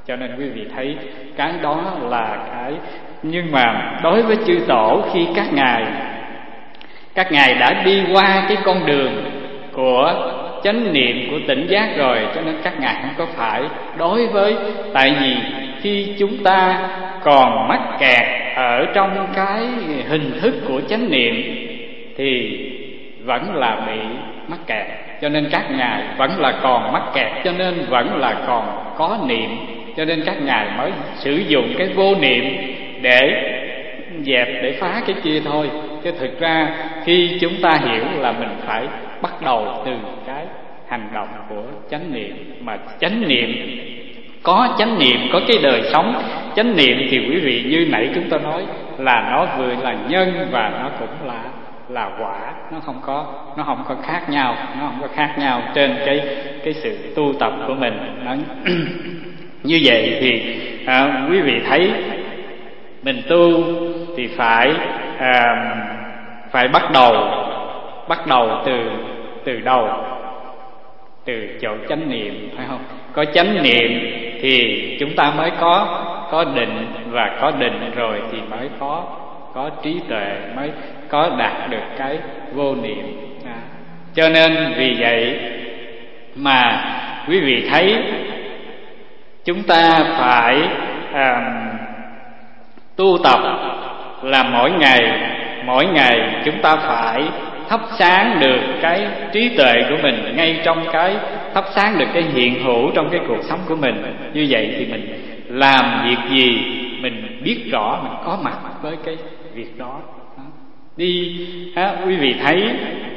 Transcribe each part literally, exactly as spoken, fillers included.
Cho nên quý vị thấy cái đó là cái. Nhưng mà đối với chư tổ, khi các ngài các ngài đã đi qua cái con đường của chánh niệm, của tỉnh giác rồi, cho nên các ngài không có phải đối với. Tại vì khi chúng ta còn mắc kẹt ở trong cái hình thức của chánh niệm thì vẫn là bị mắc kẹt, cho nên các ngài vẫn là còn mắc kẹt, cho nên vẫn là còn có niệm, cho nên các ngài mới sử dụng cái vô niệm để dẹp, để phá cái kia thôi. Chứ thực ra khi chúng ta hiểu là mình phải bắt đầu từ cái hành động của chánh niệm. Mà chánh niệm, có chánh niệm, có cái đời sống chánh niệm thì quý vị như nãy chúng ta nói là nó vừa là nhân và nó cũng là là quả, nó không có nó không có khác nhau, nó không có khác nhau trên cái cái sự tu tập của mình. Nó như vậy thì à, quý vị thấy mình tu thì phải à, phải bắt đầu bắt đầu từ từ đâu? Từ chỗ chánh niệm, phải không? Có chánh niệm thì chúng ta mới có có định, và có định rồi thì mới có có trí tuệ, mới có đạt được cái vô niệm. À, cho nên vì vậy mà quý vị thấy chúng ta phải à, tu tập là mỗi ngày mỗi ngày chúng ta phải thắp sáng được cái trí tuệ của mình, ngay trong cái thắp sáng được cái hiện hữu trong cái cuộc sống của mình. Như vậy thì mình làm việc gì mình biết rõ, mình có mặt với cái việc đó. Đi á, quý vị thấy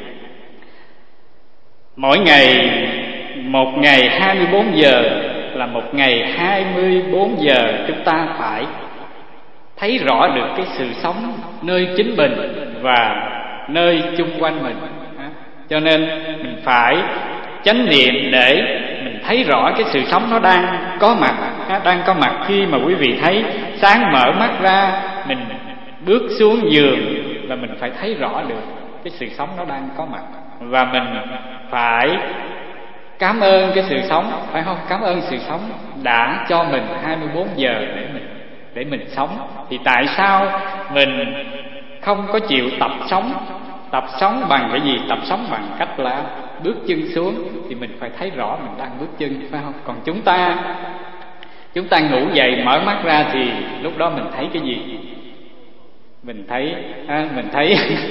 mỗi ngày, một ngày hai mươi bốn giờ là một ngày hai mươi bốn giờ chúng ta phải thấy rõ được cái sự sống nơi chính mình và nơi chung quanh mình. Cho nên mình phải chánh niệm để mình thấy rõ cái sự sống nó đang có mặt, đang có mặt. Khi mà quý vị thấy sáng mở mắt ra, mình bước xuống giường là mình phải thấy rõ được cái sự sống nó đang có mặt, và mình phải cảm ơn cái sự sống, phải không? Cảm ơn sự sống đã cho mình hai mươi bốn giờ để mình để mình sống. Thì tại sao mình không có chịu tập sống? Tập sống bằng cái gì? Tập sống bằng cách là bước chân xuống thì mình phải thấy rõ mình đang bước chân, phải không? Còn chúng ta chúng ta ngủ dậy mở mắt ra thì lúc đó mình thấy cái gì? Mình thấy à, mình thấy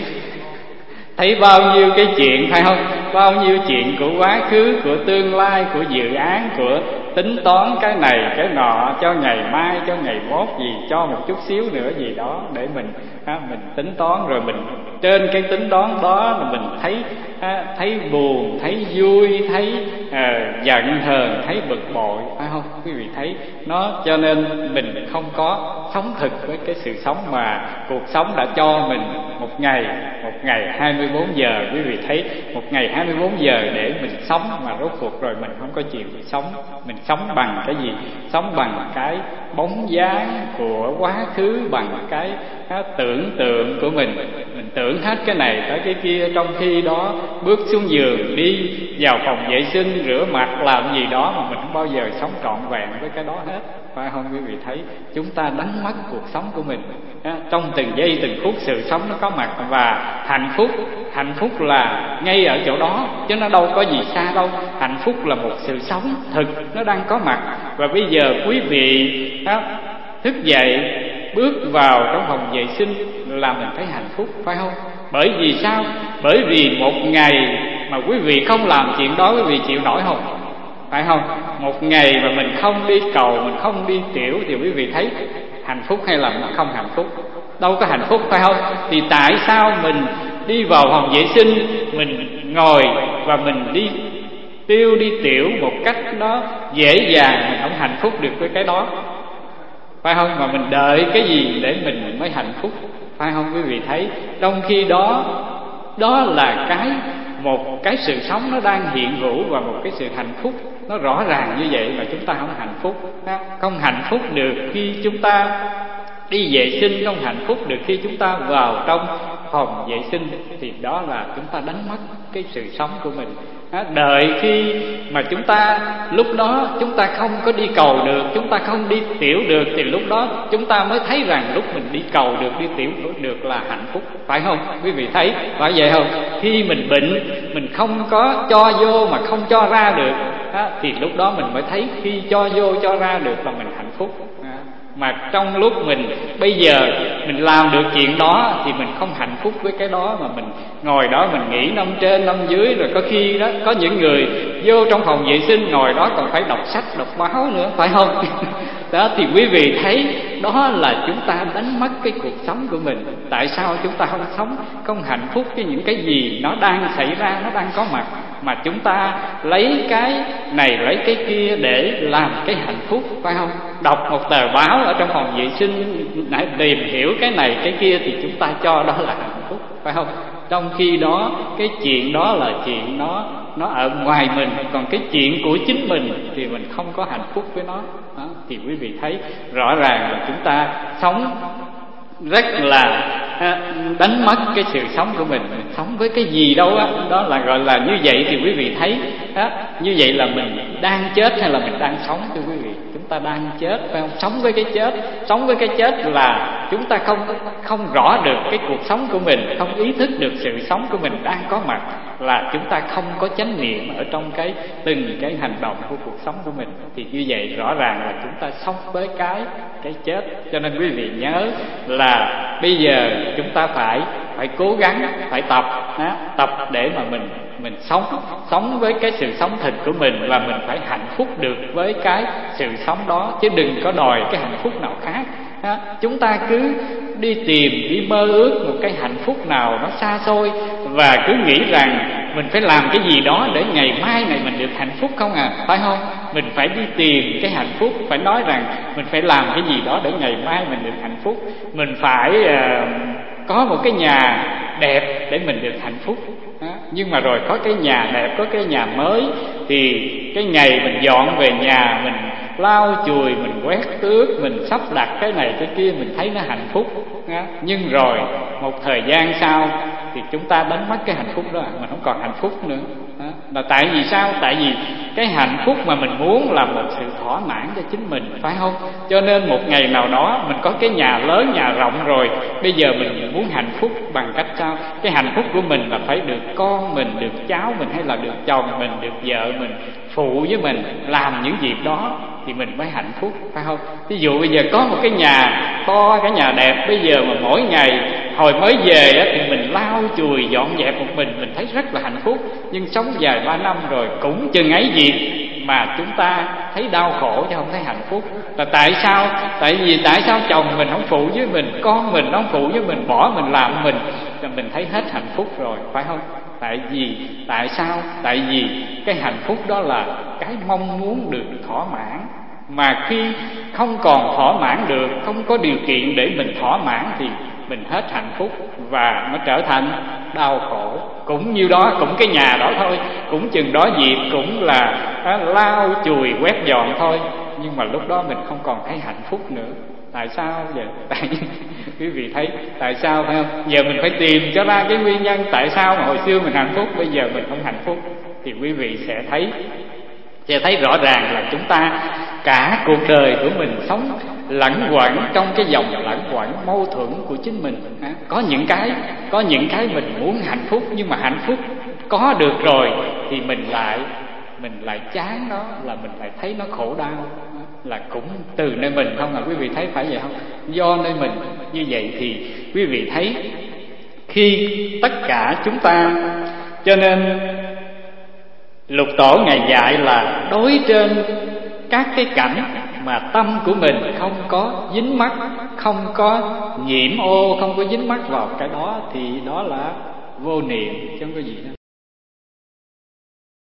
thấy bao nhiêu cái chuyện, phải không? Bao nhiêu chuyện của quá khứ, của tương lai, của dự án, của tính toán cái này cái nọ, cho ngày mai, cho ngày mốt gì, cho một chút xíu nữa gì đó để mình ha, mình tính toán. Rồi mình trên cái tính toán đó là mình thấy ha, thấy buồn, thấy vui, thấy à, giận hờn, thấy bực bội, phải không? Quý vị thấy nó. Cho nên mình không có sống thực với cái sự sống mà cuộc sống đã cho mình một ngày một ngày hai mươi bốn giờ. Quý vị thấy một ngày hai mươi bốn giờ để mình sống, mà rốt cuộc rồi mình không có chịu sống. Mình sống bằng cái gì? Sống bằng cái bóng dáng của quá khứ, bằng cái, cái tưởng tượng của mình. Mình tưởng hết cái này tới cái kia, trong khi đó bước xuống giường, đi vào phòng vệ sinh, rửa mặt, làm gì đó mà mình không bao giờ sống trọn vẹn với cái đó hết, phải không? Quý vị thấy chúng ta đánh mất cuộc sống của mình. Trong từng giây từng phút sự sống nó có mặt, và hạnh phúc hạnh phúc là ngay ở chỗ đó, chứ nó đâu có gì xa đâu. Hạnh phúc là một sự sống thực, nó đang có mặt. Và bây giờ quý vị đó, thức dậy bước vào trong phòng vệ sinh là mình thấy hạnh phúc, phải không? Bởi vì sao? Bởi vì một ngày mà quý vị không làm chuyện đó, quý vị chịu nổi không? Phải không? Một ngày mà mình không đi cầu, mình không đi tiểu thì quý vị thấy hạnh phúc hay là không hạnh phúc? Đâu có hạnh phúc, phải không? Thì tại sao mình đi vào phòng vệ sinh, mình ngồi và mình đi tiêu đi tiểu một cách nó dễ dàng, mình không hạnh phúc được với cái đó, phải không? Mà mình đợi cái gì để mình mới hạnh phúc, phải không? Quý vị thấy trong khi đó đó là cái một cái sự sống nó đang hiện hữu, và một cái sự hạnh phúc nó rõ ràng như vậy mà chúng ta không hạnh phúc, không hạnh phúc được khi chúng ta đi vệ sinh không hạnh phúc được khi chúng ta vào trong phòng vệ sinh, thì đó là chúng ta đánh mất cái sự sống của mình. Đợi khi mà chúng ta lúc đó chúng ta không có đi cầu được, chúng ta không đi tiểu được, thì lúc đó chúng ta mới thấy rằng lúc mình đi cầu được, đi tiểu được là hạnh phúc, phải không? Quý vị thấy phải vậy không? Khi mình bệnh, mình không có cho vô mà không cho ra được, thì lúc đó mình mới thấy khi cho vô cho ra được là mình hạnh phúc. Mà trong lúc mình bây giờ mình làm được chuyện đó thì mình không hạnh phúc với cái đó, mà mình ngồi đó mình nghĩ năm trên năm dưới, rồi có khi đó có những người vô trong phòng vệ sinh ngồi đó còn phải đọc sách đọc báo nữa, phải không? Đó thì quý vị thấy đó là chúng ta đánh mất cái cuộc sống của mình. Tại sao chúng ta không sống, không hạnh phúc với những cái gì nó đang xảy ra, nó đang có mặt, mà chúng ta lấy cái này lấy cái kia để làm cái hạnh phúc, phải không? Đọc một tờ báo ở trong phòng vệ sinh, tìm hiểu cái này cái kia thì chúng ta cho đó là hạnh phúc, phải không? Trong khi đó cái chuyện đó là chuyện nó nó ở ngoài mình, còn cái chuyện của chính mình thì mình không có hạnh phúc với nó. Đó, thì quý vị thấy rõ ràng là chúng ta sống rất là đánh mất cái sự sống của mình. Mình sống với cái gì đâu á, đó là gọi là như vậy. Thì quý vị thấy đó, như vậy là mình đang chết hay là mình đang sống? Thưa quý vị, chúng ta đang chết, phải không? Sống với cái chết, sống với cái chết là chúng ta không không rõ được cái cuộc sống của mình, không ý thức được sự sống của mình đang có mặt, là chúng ta không có chánh niệm ở trong cái từng cái hành động của cuộc sống của mình. Thì như vậy rõ ràng là chúng ta sống với cái cái chết. Cho nên quý vị nhớ là bây giờ chúng ta phải phải cố gắng, phải tập đó, tập để mà mình mình sống sống với cái sự sống thực của mình, và mình phải hạnh phúc được với cái sự sống đó, chứ đừng có đòi cái hạnh phúc nào khác. Đó, chúng ta cứ đi tìm, đi mơ ước một cái hạnh phúc nào nó xa xôi, và cứ nghĩ rằng mình phải làm cái gì đó để ngày mai này mình được hạnh phúc không à, phải không? Mình phải đi tìm cái hạnh phúc, phải nói rằng mình phải làm cái gì đó để ngày mai mình được hạnh phúc. Mình phải uh, có một cái nhà đẹp để mình được hạnh phúc. Đó. Nhưng mà rồi có cái nhà đẹp, có cái nhà mới, thì cái ngày mình dọn về nhà, mình lau chùi, mình quét tước, mình sắp đặt cái này cái kia, mình thấy nó hạnh phúc. Đó. Nhưng rồi một thời gian sau thì chúng ta đánh mất cái hạnh phúc đó, mình không còn hạnh phúc nữa. Đó. Là tại vì sao? Tại vì cái hạnh phúc mà mình muốn là một sự thỏa mãn cho chính mình, phải không? Cho nên một ngày nào đó mình có cái nhà lớn, nhà rộng rồi, bây giờ mình muốn hạnh phúc bằng cách sao? Cái hạnh phúc của mình là phải được con mình, được cháu mình, hay là được chồng mình, được vợ mình phụ với mình làm những việc đó thì mình mới hạnh phúc, phải không? Ví dụ bây giờ có một cái nhà to, cái nhà đẹp, bây giờ mà mỗi ngày hồi mới về á, thì mình lau chùi dọn dẹp một mình, mình thấy rất là hạnh phúc. Nhưng sống vài ba năm rồi cũng chừng ấy việc mà chúng ta thấy đau khổ chứ không thấy hạnh phúc. Là tại sao? Tại vì tại sao chồng mình không phụ với mình, con mình không phụ với mình, bỏ mình làm mình, là mình thấy hết hạnh phúc rồi, phải không? Tại vì tại sao? Tại vì cái hạnh phúc đó là cái mong muốn được thỏa mãn, mà khi không còn thỏa mãn được, không có điều kiện để mình thỏa mãn thì mình hết hạnh phúc và nó trở thành đau khổ. Cũng như đó, cũng cái nhà đó thôi, cũng chừng đó việc cũng là à, lau chùi quét dọn thôi, nhưng mà lúc đó mình không còn thấy hạnh phúc nữa. Tại sao vậy? Tại quý vị thấy tại sao, phải không? Giờ mình phải tìm cho ra cái nguyên nhân tại sao mà hồi xưa mình hạnh phúc, bây giờ mình không hạnh phúc. Thì quý vị sẽ thấy sẽ thấy rõ ràng là chúng ta cả cuộc đời của mình sống lẩn quẩn trong cái dòng lẩn quẩn mâu thuẫn của chính mình. Có những cái có những cái mình muốn hạnh phúc, nhưng mà hạnh phúc có được rồi thì mình lại mình lại chán nó, là mình lại thấy nó khổ đau, là cũng từ nơi mình không à. Quý vị thấy phải vậy không? Do nơi mình. Như vậy thì quý vị thấy khi tất cả chúng ta, cho nên Lục Tổ Ngài dạy là đối trên các cái cảnh mà tâm của mình không có dính mắc, không có nhiễm ô, không có dính mắc vào cái đó, thì đó là vô niệm chứ không có gì đâu.